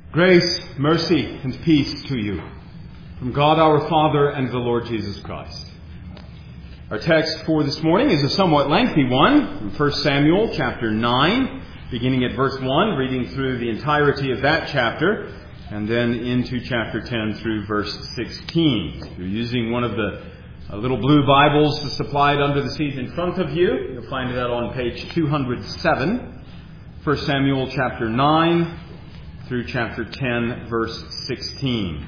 Grace, mercy, and peace to you from God our Father and the Lord Jesus Christ. Our text for this morning is a somewhat lengthy one from 1 Samuel chapter 9, beginning at verse 1, reading through the entirety of that chapter, and then into chapter 10 through verse 16. If you're using one of the little blue Bibles supplied under the seat in front of you, you'll find that on page 207, 1 Samuel chapter 9, through chapter 10, verse 16.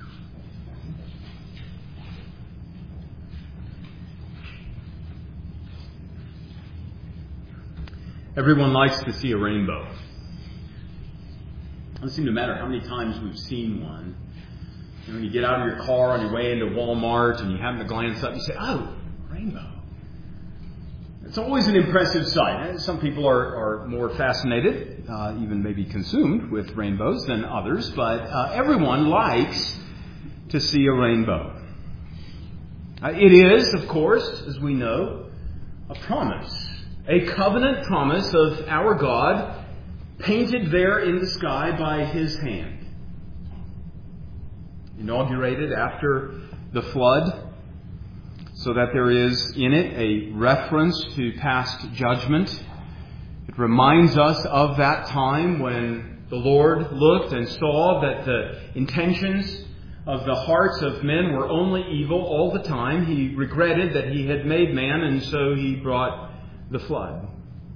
Everyone likes to see a rainbow. It doesn't seem to matter how many times we've seen one. When you get out of your car on your way into Walmart and you happen to glance up and you say, "Oh, rainbow." It's always an impressive sight. Some people are more fascinated, even maybe consumed with rainbows than others, but everyone likes to see a rainbow. It is, of course, as we know, a promise, a covenant promise of our God, painted there in the sky by His hand. Inaugurated after the flood, so that there is in it a reference to past judgment. It reminds us of that time when the Lord looked and saw that the intentions of the hearts of men were only evil all the time. He regretted that He had made man, and so He brought the flood,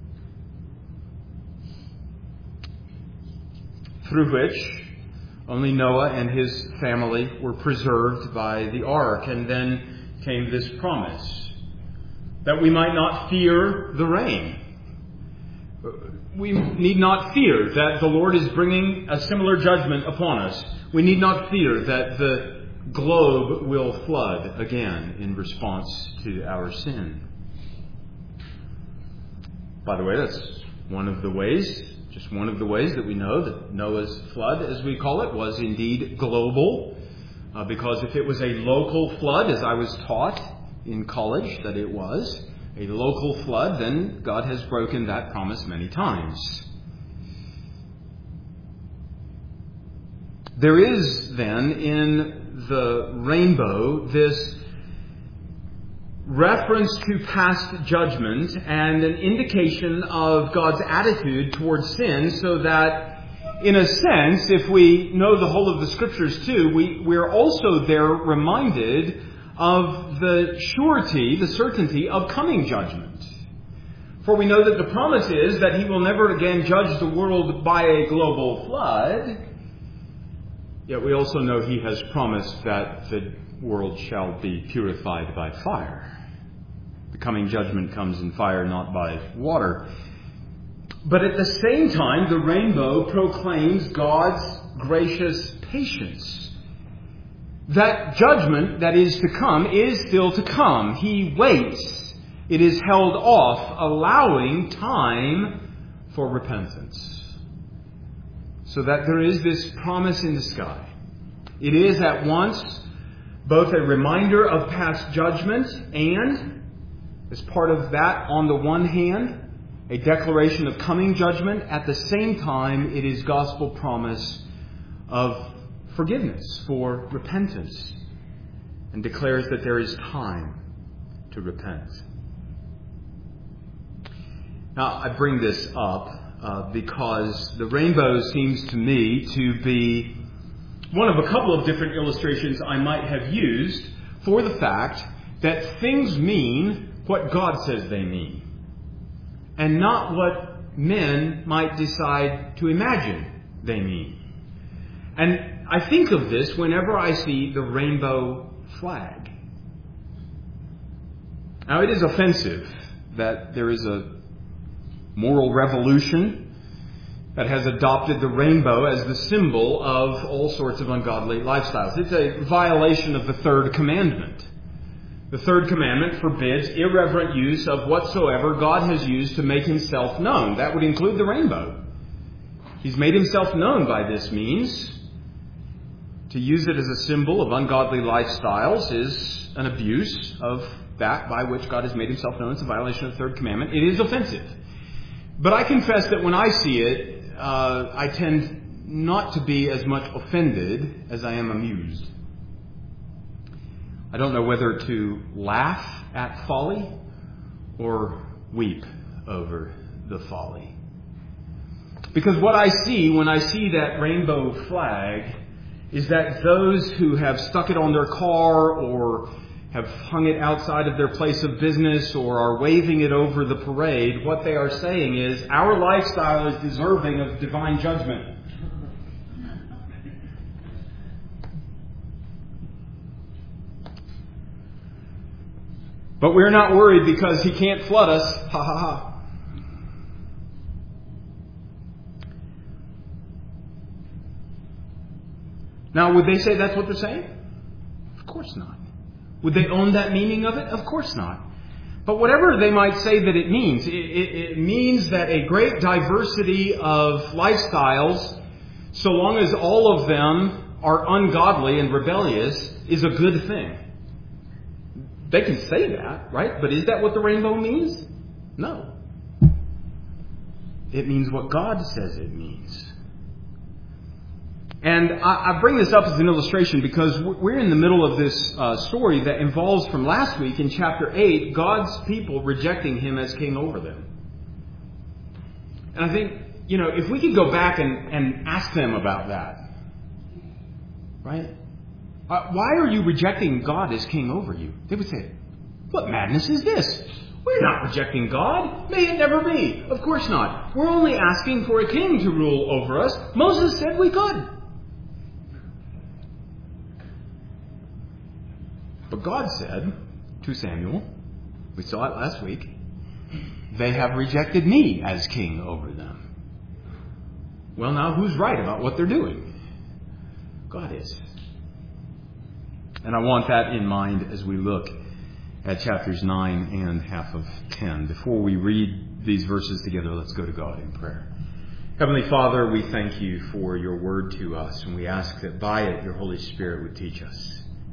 through which only Noah and his family were preserved by the ark. And then came this promise that we might not fear the rain. We need not fear that the Lord is bringing a similar judgment upon us. We need not fear that the globe will flood again in response to our sin. By the way, that's one of the ways that we know that Noah's flood, as we call it, was indeed global. Because if it was a local flood, as I was taught in college that it was, a local flood, then God has broken that promise many times. There is then in the rainbow this reference to past judgment and an indication of God's attitude towards sin, so that in a sense, if we know the whole of the Scriptures too, we're also there reminded of the surety, the certainty of coming judgment. For we know that the promise is that He will never again judge the world by a global flood. Yet we also know He has promised that the world shall be purified by fire. The coming judgment comes in fire, not by water. But at the same time, the rainbow proclaims God's gracious patience. That judgment that is to come is still to come. He waits. It is held off, allowing time for repentance. So that there is this promise in the sky. It is at once both a reminder of past judgment and, as part of that on the one hand, a declaration of coming judgment. At the same time, it is gospel promise of forgiveness for repentance, and declares that there is time to repent. Now, I bring this up because the rainbow seems to me to be one of a couple of different illustrations I might have used for the fact that things mean what God says they mean, and not what men might decide to imagine they mean. And I think of this whenever I see the rainbow flag. Now, it is offensive that there is a moral revolution that has adopted the rainbow as the symbol of all sorts of ungodly lifestyles. It's a violation of the third commandment. The third commandment forbids irreverent use of whatsoever God has used to make Himself known. That would include the rainbow. He's made Himself known by this means. To use it as a symbol of ungodly lifestyles is an abuse of that by which God has made Himself known. It's a violation of the third commandment. It is offensive. But I confess that when I see it, I tend not to be as much offended as I am amused. I don't know whether to laugh at folly or weep over the folly. Because what I see when I see that rainbow flag is that those who have stuck it on their car or have hung it outside of their place of business or are waving it over the parade, what they are saying is, our lifestyle is deserving of divine judgment. But we're not worried because he can't flood us. Ha ha ha. Now, would they say that's what they're saying? Of course not. Would they own that meaning of it? Of course not. But whatever they might say that it means, it means that a great diversity of lifestyles, so long as all of them are ungodly and rebellious, is a good thing. They can say that, right? But is that what the rainbow means? No. It means what God says it means. And I bring this up as an illustration because we're in the middle of this story that involves, from last week in chapter 8, God's people rejecting him as king over them. And I think, if we could go back and ask them about that, right? Why are you rejecting God as king over you? They would say, what madness is this? We're not rejecting God. May it never be. Of course not. We're only asking for a king to rule over us. Moses said we could. But God said to Samuel, we saw it last week, they have rejected me as king over them. Well, now who's right about what they're doing? God is. And I want that in mind as we look at chapters 9 and half of 10. Before we read these verses together, let's go to God in prayer. Heavenly Father, we thank you for your word to us, and we ask that by it your Holy Spirit would teach us.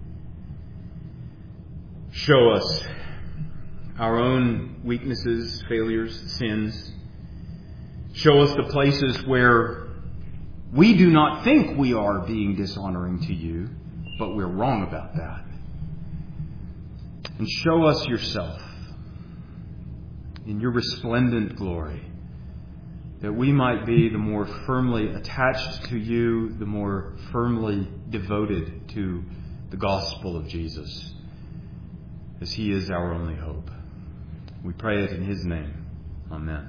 Show us our own weaknesses, failures, sins. Show us the places where we do not think we are being dishonoring to you, but we're wrong about that. And show us yourself in your resplendent glory, that we might be the more firmly attached to you, the more firmly devoted to the gospel of Jesus, as he is our only hope. We pray it in his name. Amen.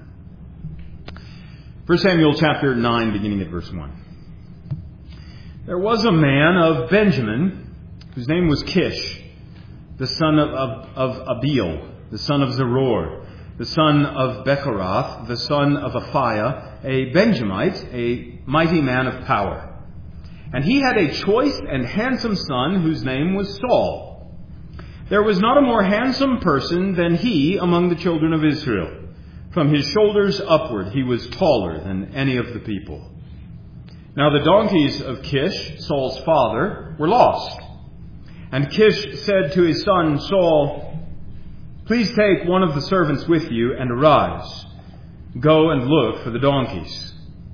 1 Samuel chapter 9, beginning at verse 1. There was a man of Benjamin, whose name was Kish, the son of Abiel, the son of Zeror, the son of Bechorath, the son of Aphiah, a Benjamite, a mighty man of power. And he had a choice and handsome son whose name was Saul. There was not a more handsome person than he among the children of Israel. From his shoulders upward he was taller than any of the people. Now the donkeys of Kish, Saul's father, were lost. And Kish said to his son Saul, please take one of the servants with you and arise. Go and look for the donkeys.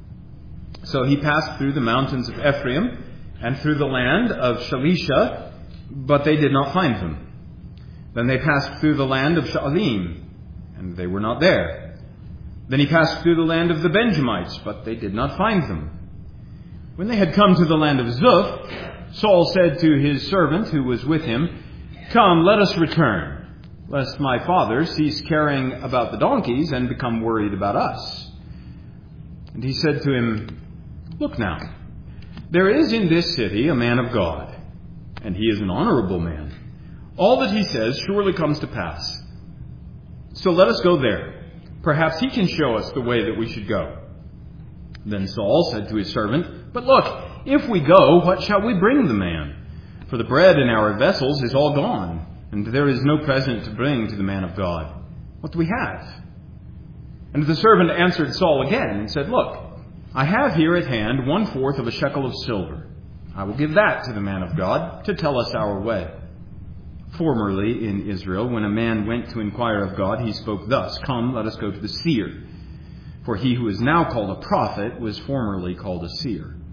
So he passed through the mountains of Ephraim and through the land of Shalisha, but they did not find them. Then they passed through the land of Sha'alim, and they were not there. Then he passed through the land of the Benjamites, but they did not find them. When they had come to the land of Zuph, Saul said to his servant who was with him, come, let us return, lest my father cease caring about the donkeys and become worried about us. And he said to him, look now, there is in this city a man of God, and he is an honorable man. All that he says surely comes to pass. So let us go there. Perhaps he can show us the way that we should go. Then Saul said to his servant, but look, if we go, what shall we bring the man? For the bread in our vessels is all gone, and there is no present to bring to the man of God. What do we have? And the servant answered Saul again and said, look, I have here at hand 1/4 of a shekel of silver. I will give that to the man of God to tell us our way. Formerly in Israel, when a man went to inquire of God, he spoke thus, come, let us go to the seer. For he who is now called a prophet was formerly called a seer.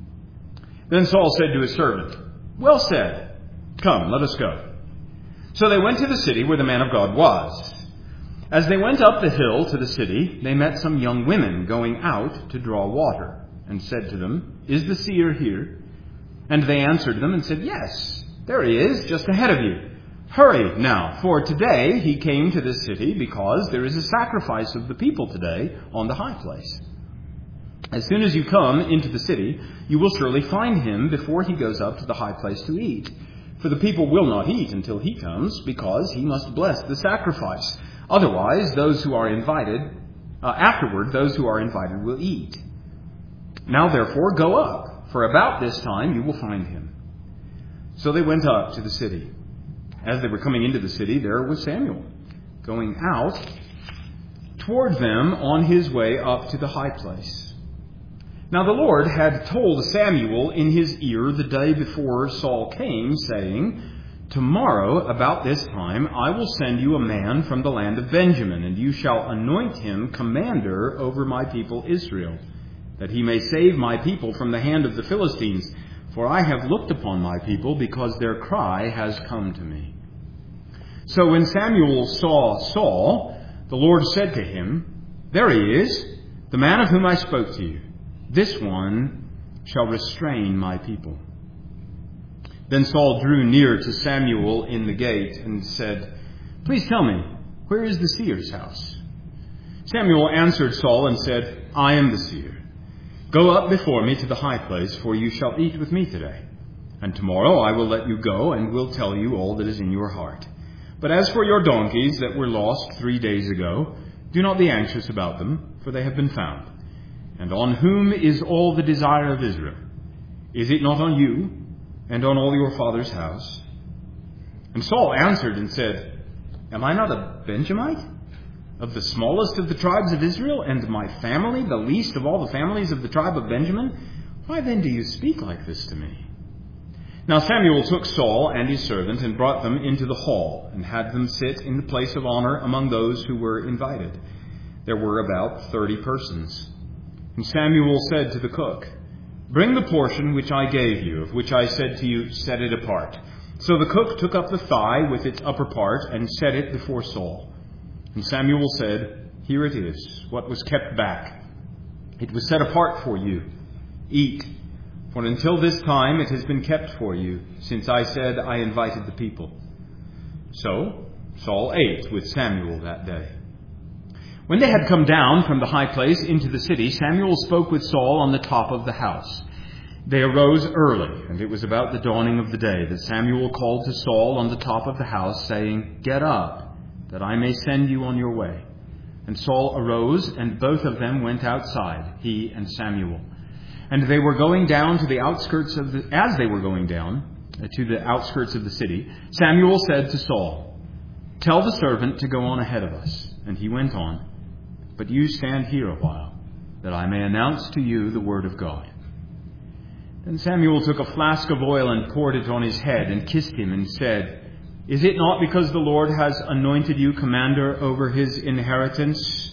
Then Saul said to his servant, "Well said. Come, let us go." So they went to the city where the man of God was. As they went up the hill to the city, they met some young women going out to draw water, and said to them, "Is the seer here?" And they answered them and said, "Yes, there he is, just ahead of you. Hurry now, for today he came to this city because there is a sacrifice of the people today on the high place. As soon as you come into the city, you will surely find him before he goes up to the high place to eat. For the people will not eat until he comes, because he must bless the sacrifice. Otherwise, those who are invited will eat. Now therefore, go up, for about this time you will find him." So they went up to the city. As they were coming into the city, there was Samuel, going out toward them on his way up to the high place. Now the Lord had told Samuel in his ear the day before Saul came, saying, "Tomorrow, about this time, I will send you a man from the land of Benjamin, and you shall anoint him commander over my people Israel, that he may save my people from the hand of the Philistines. For I have looked upon my people, because their cry has come to me." So when Samuel saw Saul, the Lord said to him, "There he is, the man of whom I spoke to you. This one shall restrain my people." Then Saul drew near to Samuel in the gate and said, "Please tell me, where is the seer's house?" Samuel answered Saul and said, "I am the seer. Go up before me to the high place, for you shall eat with me today. And tomorrow I will let you go and will tell you all that is in your heart. But as for your donkeys that were lost 3 days ago, do not be anxious about them, for they have been found. And on whom is all the desire of Israel? Is it not on you and on all your father's house?" And Saul answered and said, "Am I not a Benjamite, of the smallest of the tribes of Israel, and my family the least of all the families of the tribe of Benjamin? Why then do you speak like this to me?" Now Samuel took Saul and his servant and brought them into the hall, and had them sit in the place of honor among those who were invited. There were about 30 persons. And Samuel said to the cook, "Bring the portion which I gave you, of which I said to you, set it apart." So the cook took up the thigh with its upper part and set it before Saul. And Samuel said, "Here it is, what was kept back. It was set apart for you. Eat, for until this time it has been kept for you, since I said I invited the people." So Saul ate with Samuel that day. When they had come down from the high place into the city, Samuel spoke with Saul on the top of the house. They arose early, and it was about the dawning of the day that Samuel called to Saul on the top of the house, saying, "Get up, that I may send you on your way." And Saul arose, and both of them went outside, he and Samuel. And they were going down to the outskirts of the outskirts of the city, Samuel said to Saul, "Tell the servant to go on ahead of us." And he went on. "But you stand here a while, that I may announce to you the word of God." Then Samuel took a flask of oil and poured it on his head and kissed him and said, "Is it not because the Lord has anointed you commander over his inheritance?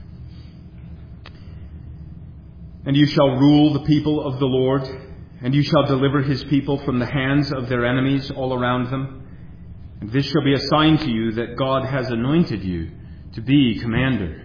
And you shall rule the people of the Lord, and you shall deliver his people from the hands of their enemies all around them. And this shall be a sign to you that God has anointed you to be commander.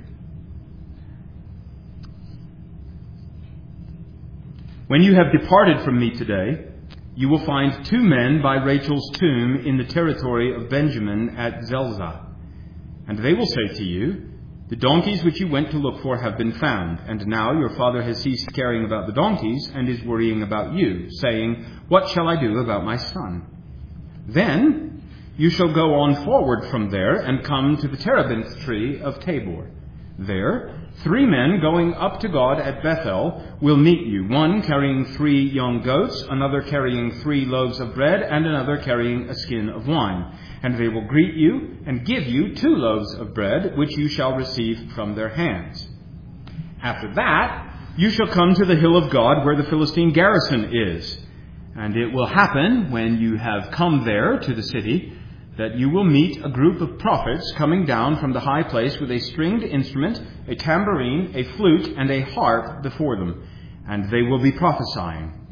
When you have departed from me today, you will find 2 men by Rachel's tomb in the territory of Benjamin at Zelzah. And they will say to you, 'The donkeys which you went to look for have been found, and now your father has ceased caring about the donkeys and is worrying about you, saying, "What shall I do about my son?" Then you shall go on forward from there and come to the terebinth tree of Tabor. There 3 men going up to God at Bethel will meet you, one carrying 3 young goats, another carrying 3 loaves of bread, and another carrying a skin of wine. And they will greet you and give you 2 loaves of bread, which you shall receive from their hands. After that, you shall come to the hill of God where the Philistine garrison is. And it will happen, when you have come there to the city, that you will meet a group of prophets coming down from the high place with a stringed instrument, a tambourine, a flute, and a harp before them, and they will be prophesying.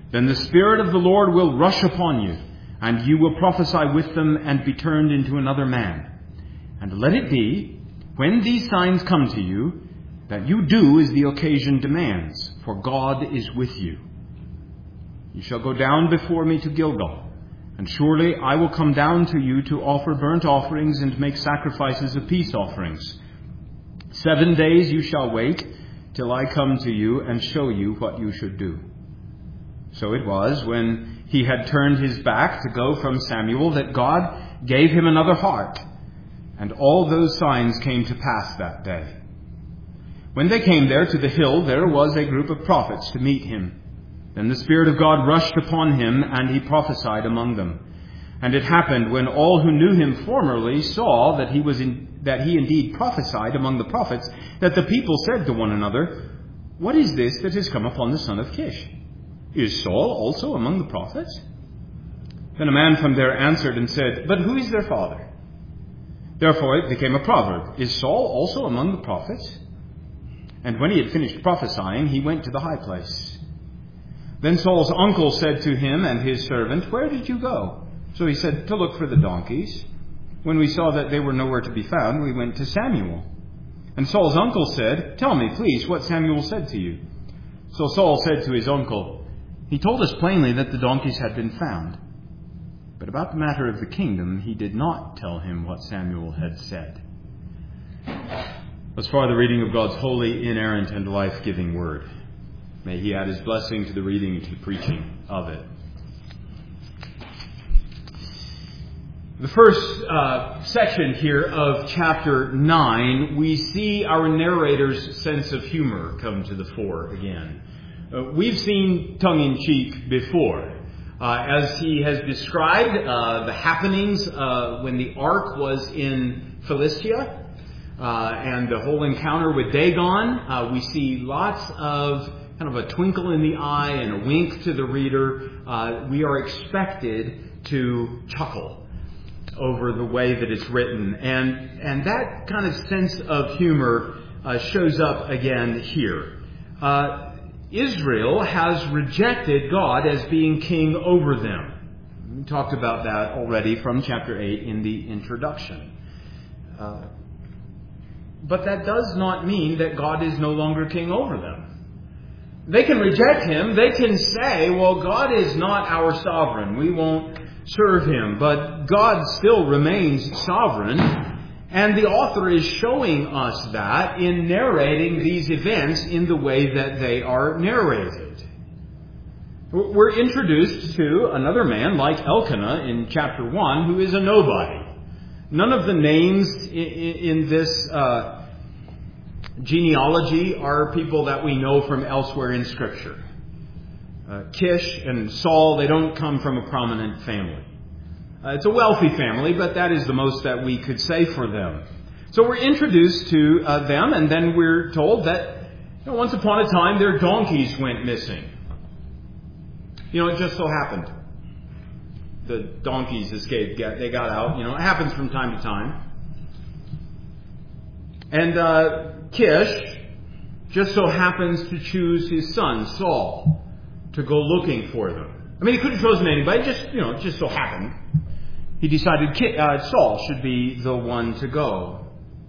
Then the Spirit of the Lord will rush upon you, and you will prophesy with them and be turned into another man. And let it be, when these signs come to you, that you do as the occasion demands, for God is with you. You shall go down before me to Gilgal, and surely I will come down to you to offer burnt offerings and make sacrifices of peace offerings. 7 days you shall wait till I come to you and show you what you should do. So it was, when he had turned his back to go from Samuel, that God gave him another heart. And all those signs came to pass that day. When they came there to the hill, there was a group of prophets to meet him. Then the Spirit of God rushed upon him, and he prophesied among them. And it happened, when all who knew him formerly saw that he indeed prophesied among the prophets, that the people said to one another, "What is this that has come upon the son of Kish? Is Saul also among the prophets?" Then a man from there answered and said, "But who is their father?" Therefore it became a proverb, "Is Saul also among the prophets?" And when he had finished prophesying, he went to the high place. Then Saul's uncle said to him and his servant, "Where did you go?" So he said, "To look for the donkeys. When we saw that they were nowhere to be found, we went to Samuel." And Saul's uncle said, "Tell me, please, what Samuel said to you." So Saul said to his uncle, "He told us plainly that the donkeys had been found. But about the matter of the kingdom, he did not tell him what Samuel had said." As far the reading of God's holy, inerrant, and life-giving word. May he add his blessing to the reading and to the preaching of it. The first section here of chapter 9, we see our narrator's sense of humor come to the fore again. We've seen tongue-in-cheek before. As he has described the happenings when the ark was in Philistia and the whole encounter with Dagon, we see lots of kind of a twinkle in the eye and a wink to the reader. We are expected to chuckle over the way that it's written. And that kind of sense of humor shows up again here. Israel has rejected God as being king over them. We talked about that already from chapter 8 in the introduction. But that does not mean that God is no longer king over them. They can reject him. They can say, well, God is not our sovereign. We won't serve him. But God still remains sovereign. And the author is showing us that in narrating these events in the way that they are narrated. We're introduced to another man like Elkanah in chapter 1 who is a nobody. None of the names in this genealogy are people that we know from elsewhere in Scripture. Kish and Saul, they don't come from a prominent family. It's a wealthy family, but that is the most that we could say for them. So we're introduced to them, and then we're told that once upon a time their donkeys went missing. It just so happened. The donkeys escaped. They got out. It happens from time to time. And Kish just so happens to choose his son, Saul, to go looking for them. I mean, he could have chosen anybody. It just so happened. He decided Saul should be the one to go.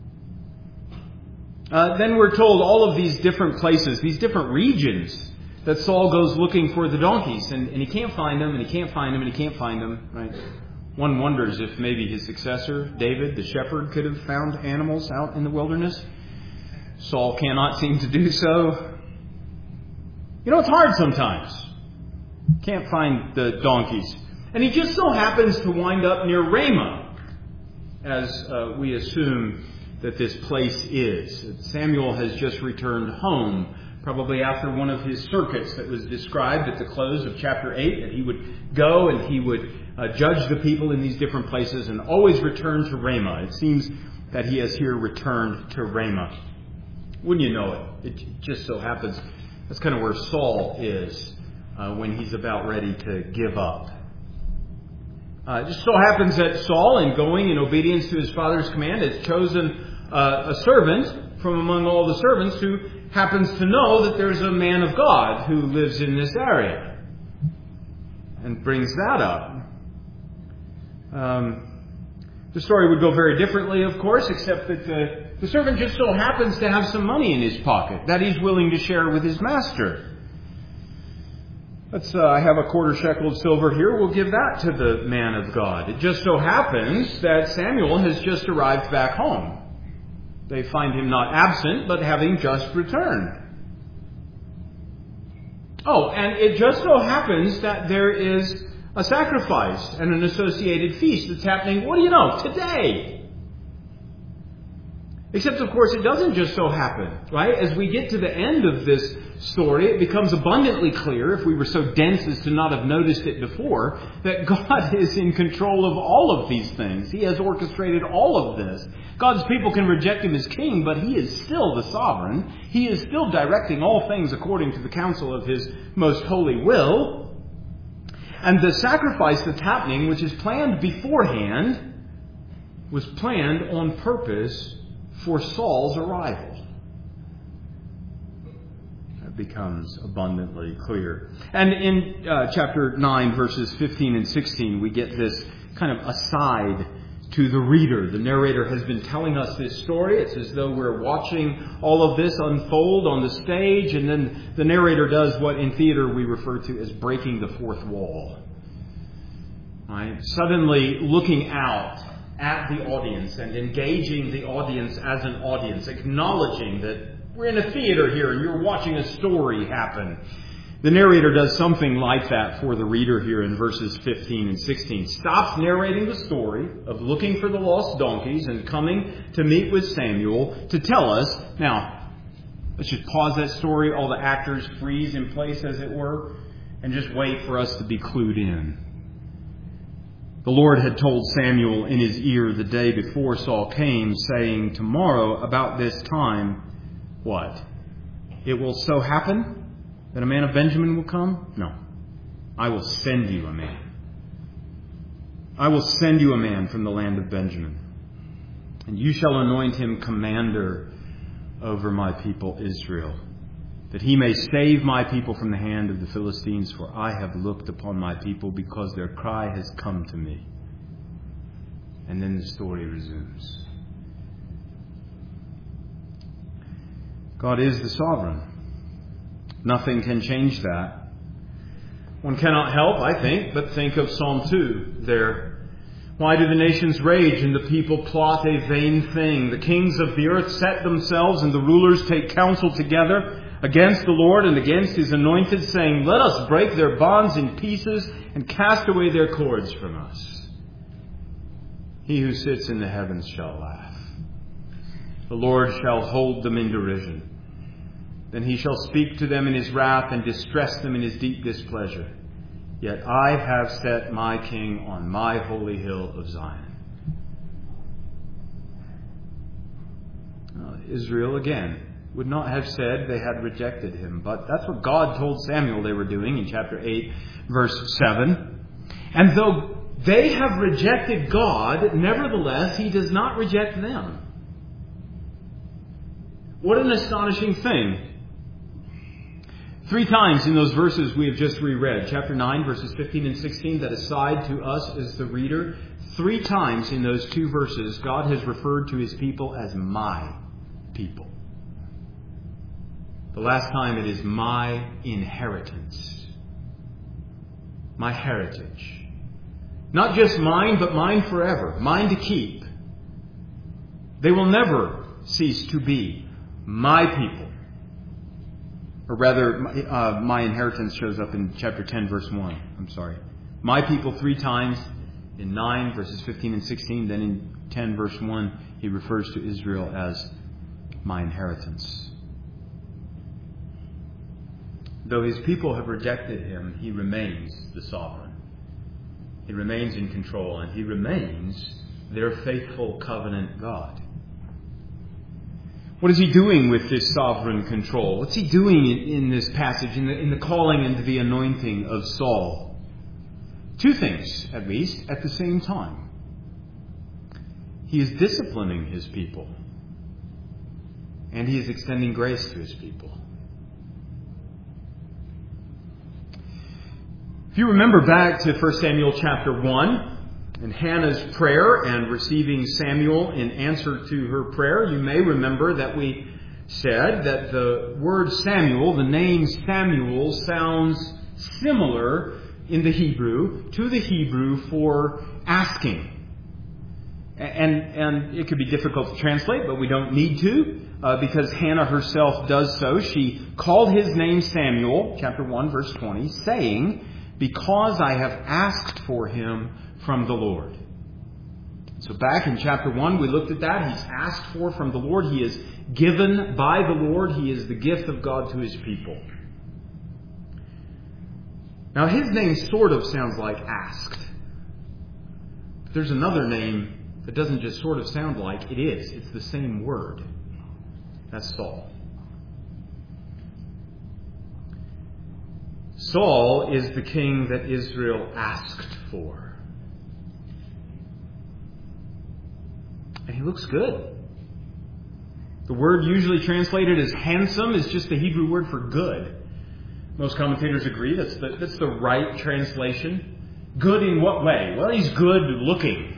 Then we're told all of these different places, these different regions, that Saul goes looking for the donkeys. And he can't find them, and he can't find them, and he can't find them. Right? One wonders if maybe his successor, David, the shepherd, could have found animals out in the wilderness. Saul cannot seem to do so. It's hard sometimes. Can't find the donkeys. And he just so happens to wind up near Ramah, as we assume that this place is. Samuel has just returned home, probably after one of his circuits that was described at the close of chapter 8, that he would go and he would judge the people in these different places and always return to Ramah. It seems that he has here returned to Ramah. Wouldn't you know it? It just so happens that's kind of where Saul is when he's about ready to give up. It just so happens that Saul, in going in obedience to his father's command, has chosen a servant from among all the servants who happens to know that there's a man of God who lives in this area. and brings that up. The story would go very differently, of course, except that the servant just so happens to have some money in his pocket that he's willing to share with his master. I have a quarter shekel of silver here. We'll give that to the man of God. It just so happens that Samuel has just arrived back home. They find him not absent, but having just returned. Oh, and it just so happens that there is a sacrifice and an associated feast that's happening, what do you know, today. Except, of course, it doesn't just so happen, right? As we get to the end of this story, it becomes abundantly clear, if we were so dense as to not have noticed it before, that God is in control of all of these things. He has orchestrated all of this. God's people can reject Him as king, but He is still the sovereign. He is still directing all things according to the counsel of His most holy will. And the sacrifice that's happening, which is planned beforehand, was planned on purpose for Saul's arrival. That becomes abundantly clear. And in chapter 9, verses 15 and 16, we get this kind of aside to the reader. The narrator has been telling us this story. It's as though we're watching all of this unfold on the stage, and then the narrator does what in theater we refer to as breaking the fourth wall. Right? Suddenly looking out at the audience and engaging the audience as an audience, acknowledging that we're in a theater here and you're watching a story happen. The narrator does something like that for the reader here in verses 15 and 16. Stops narrating the story of looking for the lost donkeys and coming to meet with Samuel to tell us. Now, let's just pause that story. All the actors freeze in place, as it were, and just wait for us to be clued in. The Lord had told Samuel in his ear the day before Saul came, saying, tomorrow about this time, what? It will so happen that a man of Benjamin will come? No. I will send you a man. I will send you a man from the land of Benjamin. And you shall anoint him commander over my people Israel, that he may save my people from the hand of the Philistines, for I have looked upon my people because their cry has come to me. And then the story resumes. God is the sovereign. Nothing can change that. One cannot help, I think, but think of Psalm 2 there. Why do the nations rage and the people plot a vain thing? The kings of the earth set themselves and the rulers take counsel together against the Lord and against His anointed, saying, let us break their bonds in pieces and cast away their cords from us. He who sits in the heavens shall laugh. The Lord shall hold them in derision. Then He shall speak to them in His wrath and distress them in His deep displeasure. Yet I have set my king on my holy hill of Zion. Israel, again, would not have said they had rejected Him, but that's what God told Samuel they were doing in chapter 8, verse 7. And though they have rejected God, nevertheless, He does not reject them. What an astonishing thing. 3 times in those verses we have just reread, chapter 9, verses 15 and 16, that aside to us as the reader, 3 times in those 2 verses, God has referred to His people as my people. The last time it is my inheritance, my heritage. Not just mine, but mine forever, mine to keep. They will never cease to be my people. Or rather, my inheritance shows up in chapter 10, verse 1. I'm sorry. My people 3 times in 9, verses 15 and 16. Then in 10, verse 1, He refers to Israel as my inheritance. Though His people have rejected Him, He remains the sovereign. He remains in control, and He remains their faithful covenant God. What is He doing with this sovereign control? What's He doing in this passage, in the calling and the anointing of Saul? 2 things, at least, at the same time. He is disciplining His people, and He is extending grace to His people. If you remember back to 1 Samuel chapter 1 and Hannah's prayer and receiving Samuel in answer to her prayer, you may remember that we said that the word Samuel, the name Samuel, sounds similar in the Hebrew to the Hebrew for asking. And it could be difficult to translate, but we don't need to, because Hannah herself does so. She called his name Samuel, chapter 1, verse 20, saying, "Because I have asked for him from the Lord." So back in chapter 1, we looked at that. He's asked for from the Lord. He is given by the Lord. He is the gift of God to his people. Now, his name sort of sounds like asked. But there's another name that doesn't just sort of sound like, it is. It's the same word. That's Saul. Saul is the king that Israel asked for. And he looks good. The word usually translated as handsome is just the Hebrew word for good. Most commentators agree that's the right translation. Good in what way? Well, he's good looking.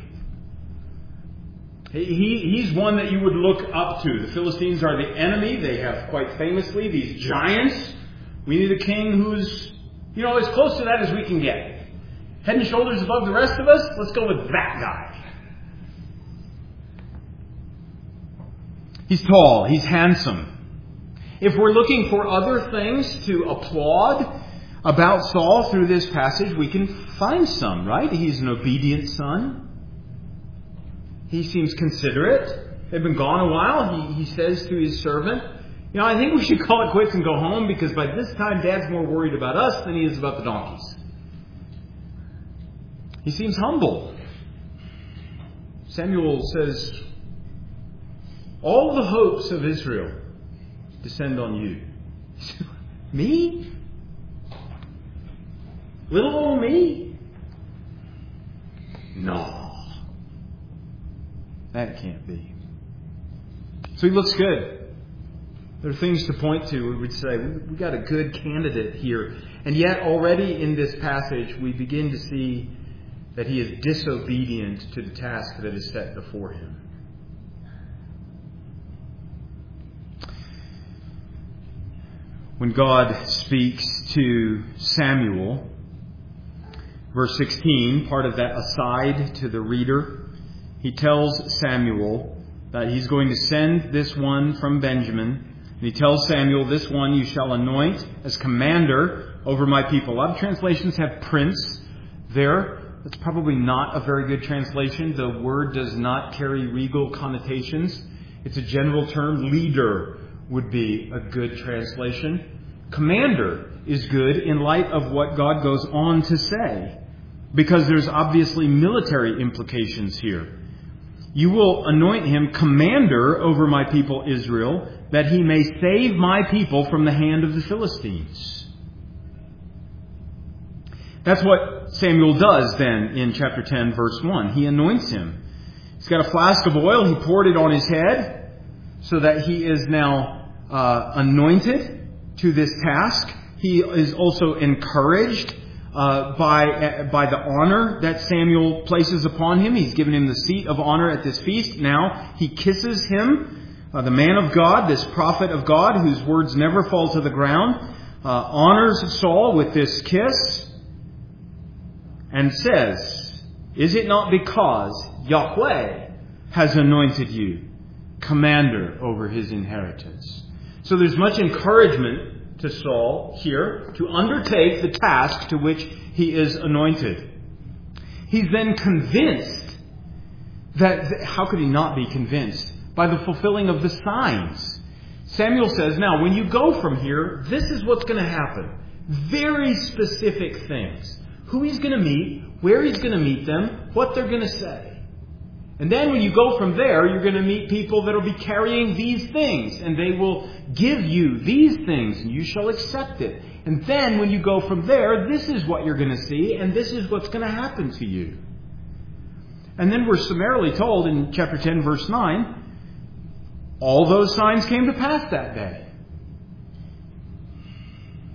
He's one that you would look up to. The Philistines are the enemy. They have quite famously these giants. We need a king who's, as close to that as we can get. Head and shoulders above the rest of us. Let's go with that guy. He's tall. He's handsome. If we're looking for other things to applaud about Saul through this passage, we can find some, right? He's an obedient son. He seems considerate. They've been gone a while. He says to his servant, I think we should call it quits and go home, because by this time Dad's more worried about us than he is about the donkeys. He seems humble. Samuel says, all the hopes of Israel descend on you. Me? Little old me? No. That can't be. So he looks good. There are things to point to. We would say, we got a good candidate here. And yet already in this passage, we begin to see that he is disobedient to the task that is set before him. When God speaks to Samuel, verse 16, part of that aside to the reader, he tells Samuel that he's going to send this one from Benjamin. And he tells Samuel, this one you shall anoint as commander over my people. A lot of translations have prince there. That's probably not a very good translation. The word does not carry regal connotations. It's a general term. Leader would be a good translation. Commander is good in light of what God goes on to say, because there's obviously military implications here. You will anoint him commander over my people Israel, that he may save my people from the hand of the Philistines. That's what Samuel does then in chapter 10, verse 1. He anoints him. He's got a flask of oil. He poured it on his head so that he is now anointed to this task. He is also encouraged by the honor that Samuel places upon him. He's given him the seat of honor at this feast. Now he kisses him, the man of God, this prophet of God, whose words never fall to the ground, honors Saul with this kiss and says, is it not because Yahweh has anointed you commander over his inheritance? So there's much encouragement to Saul here to undertake the task to which he is anointed. He's then convinced that, how could he not be convinced? By the fulfilling of the signs. Samuel says, now when you go from here, this is what's going to happen. Very specific things. Who he's going to meet, where he's going to meet them, what they're going to say. And then when you go from there, you're going to meet people that will be carrying these things. And they will give you these things, and you shall accept it. And then when you go from there, this is what you're going to see, and this is what's going to happen to you. And then we're summarily told in chapter 10, verse 9, all those signs came to pass that day.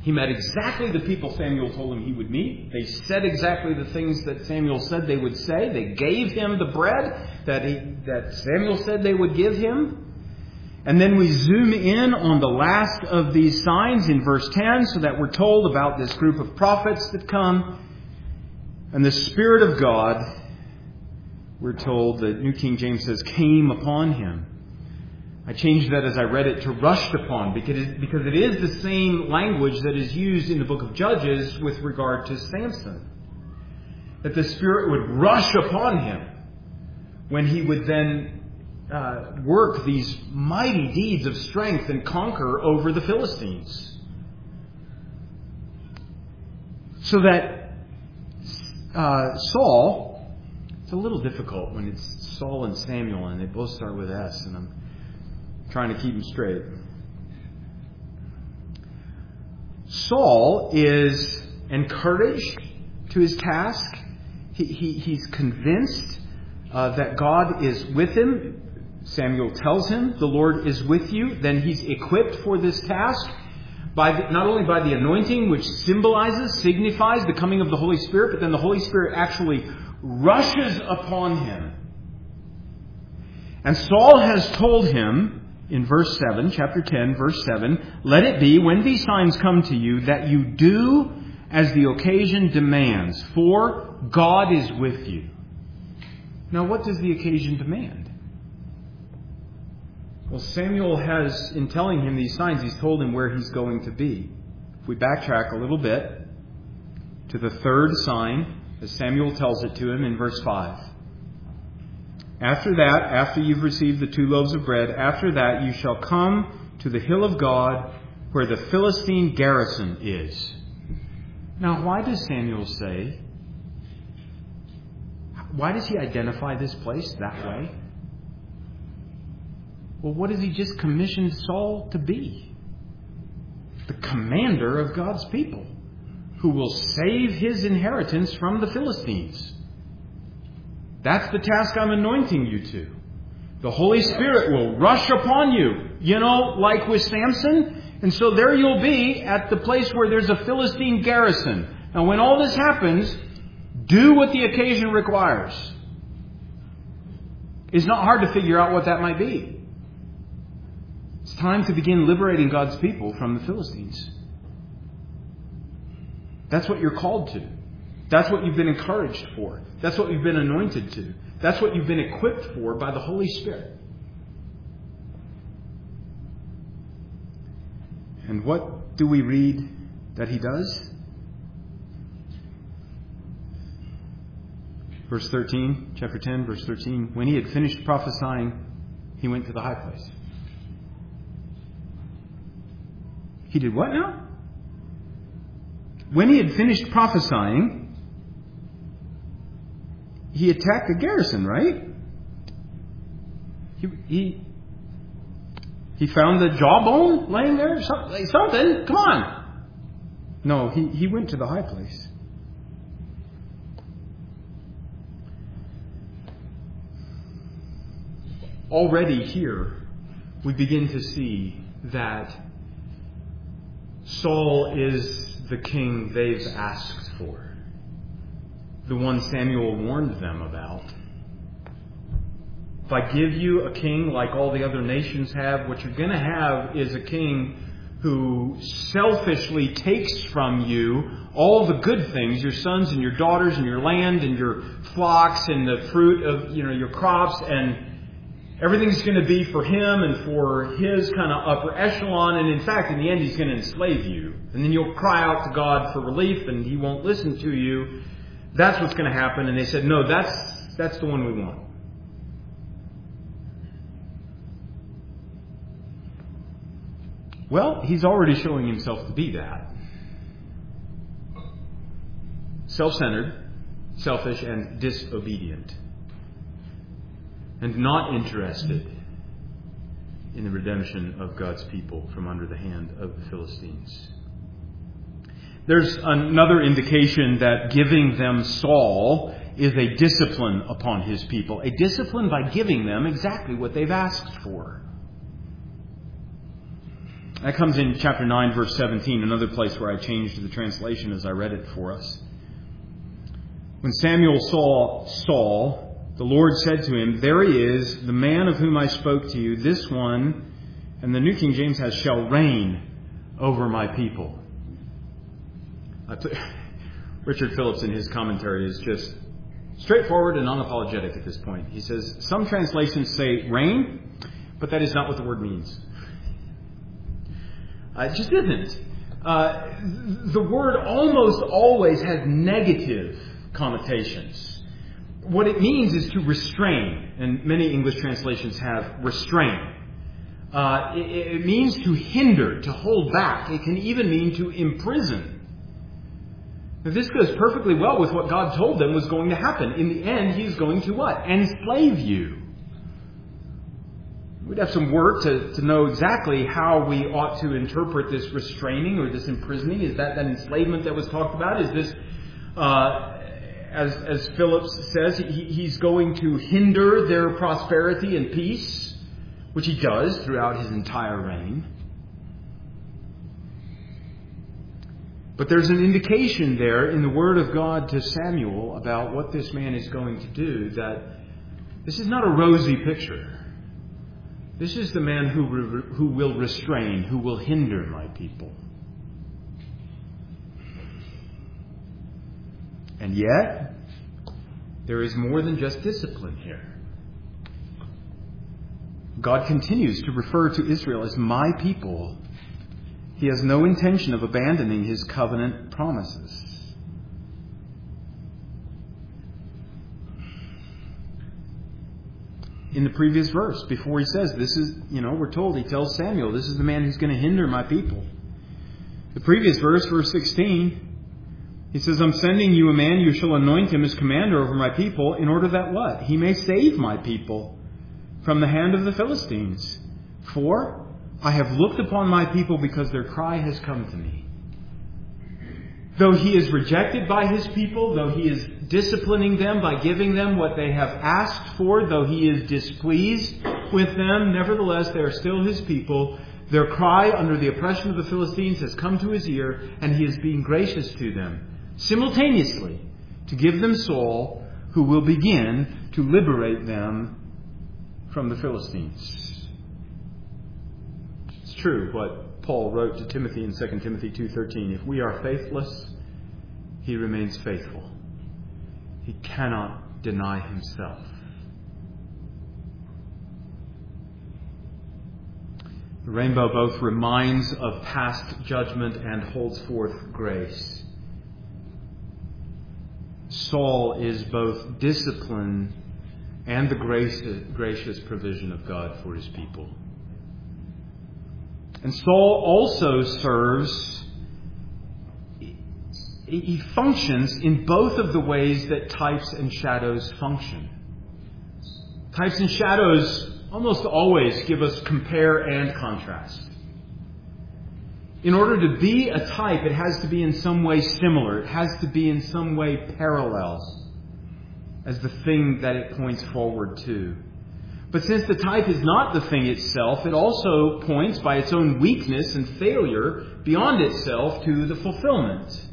He met exactly the people Samuel told him he would meet. They said exactly the things that Samuel said they would say. They gave him the bread that Samuel said they would give him. And then we zoom in on the last of these signs in verse 10, so that we're told about this group of prophets that come. And the Spirit of God, we're told that New King James says, came upon him. I changed that as I read it to rushed upon, because it is the same language that is used in the book of Judges with regard to Samson. That the Spirit would rush upon him when he would then work these mighty deeds of strength and conquer over the Philistines. So that Saul, it's a little difficult when it's Saul and Samuel and they both start with S, and I'm trying to keep them straight. Saul is encouraged to his task. He's convinced that God is with him. Samuel tells him, the Lord is with you. Then he's equipped for this task not only by the anointing, which signifies the coming of the Holy Spirit, but then the Holy Spirit actually rushes upon him. And Saul has told him, in verse 7, chapter 10, verse 7, let it be, when these signs come to you, that you do as the occasion demands, for God is with you. Now, what does the occasion demand? Well, Samuel has, in telling him these signs, he's told him where he's going to be. If we backtrack a little bit to the third sign, as Samuel tells it to him in verse 5. After that, after you've received the 2 loaves of bread, after that you shall come to the hill of God where the Philistine garrison is. Now, why does Samuel say, why does he identify this place that way? Well, what has he just commissioned Saul to be? The commander of God's people, who will save his inheritance from the Philistines. That's the task I'm anointing you to. The Holy Spirit will rush upon you, like with Samson. And so there you'll be at the place where there's a Philistine garrison. Now, when all this happens, do what the occasion requires. It's not hard to figure out what that might be. It's time to begin liberating God's people from the Philistines. That's what you're called to. That's what you've been encouraged for. That's what you've been anointed to. That's what you've been equipped for by the Holy Spirit. And what do we read that he does? Verse 13, chapter 10, verse 13. When he had finished prophesying, he went to the high place. He did what now? When he had finished prophesying, he attacked the garrison, right? He found the jawbone laying there? Something. Come on. No, he went to the high place. Already here, we begin to see that Saul is the king they've asked for. The one Samuel warned them about. If I give you a king like all the other nations have, what you're going to have is a king who selfishly takes from you all the good things, your sons and your daughters and your land and your flocks and the fruit of your crops, and everything's going to be for him and for his kind of upper echelon. And in fact, in the end, he's going to enslave you. And then you'll cry out to God for relief and he won't listen to you. That's what's going to happen. And they said, no, that's the one we want. Well, he's already showing himself to be that. Self-centered, selfish, and disobedient. And not interested in the redemption of God's people from under the hand of the Philistines. There's another indication that giving them Saul is a discipline upon his people. A discipline by giving them exactly what they've asked for. That comes in chapter 9, verse 17, another place where I changed the translation as I read it for us. When Samuel saw Saul, the Lord said to him, "There he is, the man of whom I spoke to you. This one," and the New King James has, "shall reign over my people." Richard Phillips in his commentary is just straightforward and unapologetic at this point. He says, some translations say reign, but that is not what the word means. It just isn't. The word almost always has negative connotations. What it means is to restrain, and many English translations have restrain. It means to hinder, to hold back. It can even mean to imprison. Now, this goes perfectly well with what God told them was going to happen. In the end, He's going to what? Enslave you. We'd have some work to know exactly how we ought to interpret this restraining or this imprisoning. Is that enslavement that was talked about? Is this, as Phillips says, he's going to hinder their prosperity and peace, which he does throughout his entire reign. But there's an indication there in the Word of God to Samuel about what this man is going to do, that this is not a rosy picture. This is the man who will restrain, who will hinder my people. And yet, there is more than just discipline here. God continues to refer to Israel as my people. He has no intention of abandoning His covenant promises. In the previous verse, before he says, this is, we're told, he tells Samuel, this is the man who's going to hinder my people. The previous verse, verse 16, he says, I'm sending you a man, you shall anoint him as commander over my people, in order that what? He may save my people from the hand of the Philistines. For I have looked upon my people because their cry has come to me. Though He is rejected by His people, though He is disciplining them by giving them what they have asked for, though He is displeased with them, nevertheless they are still His people. Their cry under the oppression of the Philistines has come to His ear, and He is being gracious to them, simultaneously to give them Saul, who will begin to liberate them from the Philistines. It's true what Paul wrote to Timothy in 2 Timothy 2:13. If we are faithless, He remains faithful. He cannot deny Himself. The rainbow both reminds of past judgment and holds forth grace. Saul is both discipline and the gracious provision of God for His people. And Saul also serves, he functions in both of the ways that types and shadows function. Types and shadows almost always give us compare and contrast. In order to be a type, it has to be in some way similar. It has to be in some way parallel as the thing that it points forward to. But since the type is not the thing itself, it also points by its own weakness and failure beyond itself to the fulfillment.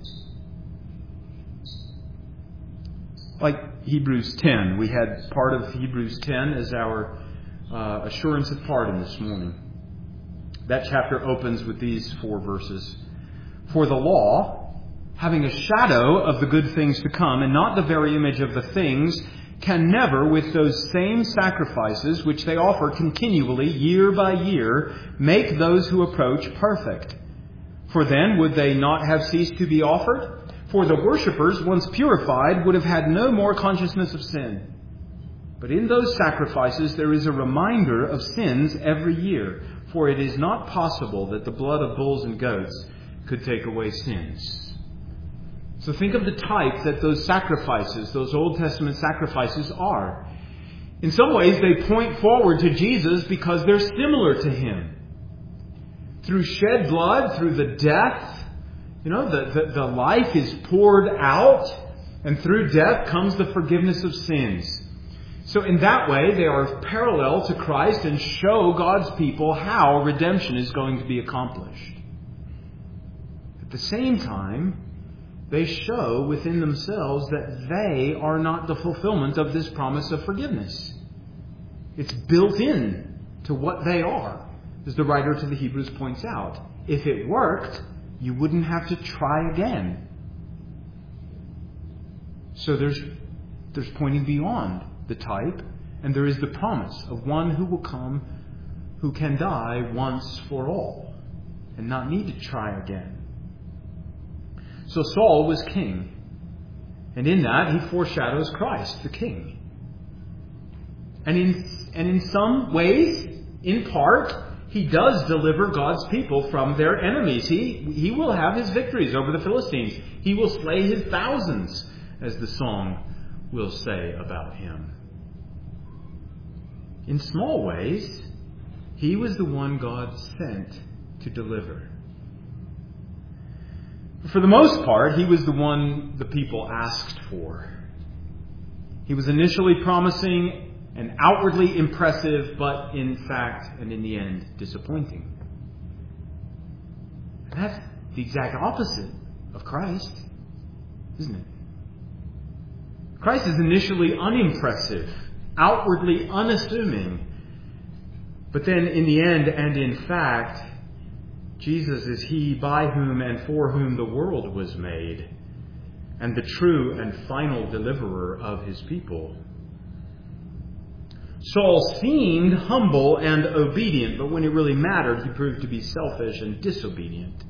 Like Hebrews 10. We had part of Hebrews 10 as our assurance of pardon this morning. That chapter opens with these 4 verses. For the law, having a shadow of the good things to come, and not the very image of the things, can never, with those same sacrifices which they offer continually, year by year, make those who approach perfect. For then would they not have ceased to be offered? For the worshippers, once purified, would have had no more consciousness of sin. But in those sacrifices there is a reminder of sins every year. For it is not possible that the blood of bulls and goats could take away sins. So think of the type that those sacrifices, those Old Testament sacrifices are. In some ways they point forward to Jesus because they're similar to Him. Through shed blood, through the death, the life is poured out, and through death comes the forgiveness of sins. So in that way, they are parallel to Christ and show God's people how redemption is going to be accomplished. At the same time, they show within themselves that they are not the fulfillment of this promise of forgiveness. It's built in to what they are, as the writer to the Hebrews points out. If it worked, you wouldn't have to try again. So there's pointing beyond the type, and there is the promise of one who will come who can die once for all and not need to try again. So Saul was king, and in that he foreshadows Christ, the king. And in some ways, in part, he does deliver God's people from their enemies. He will have his victories over the Philistines. He will slay his thousands, as the song will say about him. In small ways, he was the one God sent to deliver. For the most part, he was the one the people asked for. He was initially promising and outwardly impressive, but in fact and in the end, disappointing. And that's the exact opposite of Christ, isn't it? Christ is initially unimpressive, outwardly unassuming, but then in the end and in fact, Jesus is he by whom and for whom the world was made, and the true and final deliverer of his people. Saul seemed humble and obedient, but when it really mattered, he proved to be selfish and disobedient.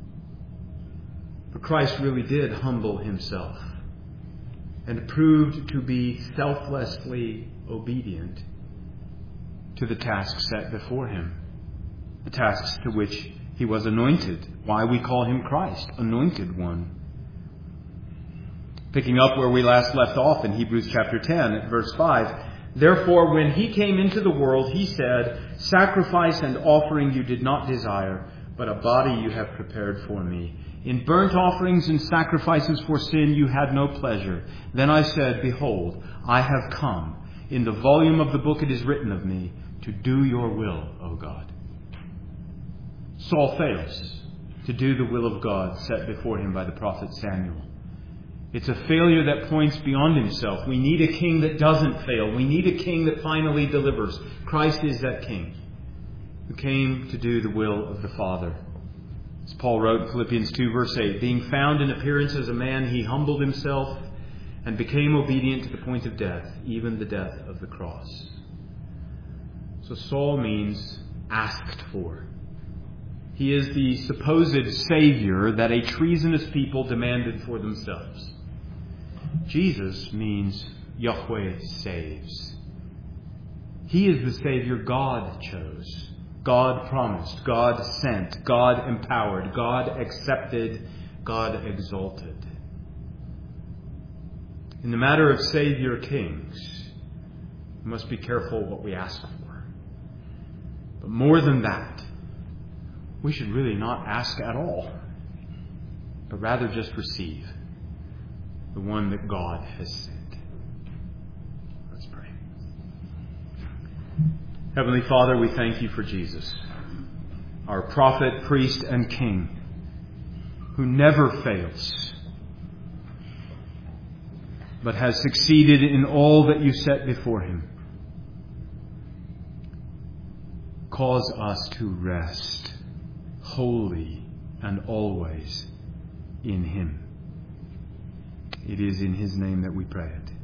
But Christ really did humble himself and proved to be selflessly obedient to the tasks set before him, the tasks to which he was anointed. Why we call him Christ, anointed one. Picking up where we last left off in Hebrews chapter 10 at verse 5. Therefore, when he came into the world, he said, sacrifice and offering you did not desire, but a body you have prepared for me. In burnt offerings and sacrifices for sin you had no pleasure. Then I said, behold, I have come. In the volume of the book it is written of me, to do your will, O God. Saul fails to do the will of God set before him by the prophet Samuel. It's a failure that points beyond himself. We need a king that doesn't fail. We need a king that finally delivers. Christ is that king who came to do the will of the Father. As Paul wrote in Philippians 2 verse 8, being found in appearance as a man, he humbled himself and became obedient to the point of death, even the death of the cross. So Saul means asked for. He is the supposed savior that a treasonous people demanded for themselves. Jesus means Yahweh saves. He is the Savior God chose, God promised, God sent, God empowered, God accepted, God exalted. In the matter of Savior kings, we must be careful what we ask for. But more than that, we should really not ask at all, but rather just receive the one that God has sent. Let's pray. Heavenly Father, we thank you for Jesus, our prophet, priest, and king, who never fails, but has succeeded in all that you set before him. Cause us to rest wholly and always in him. It is in his name that we pray it.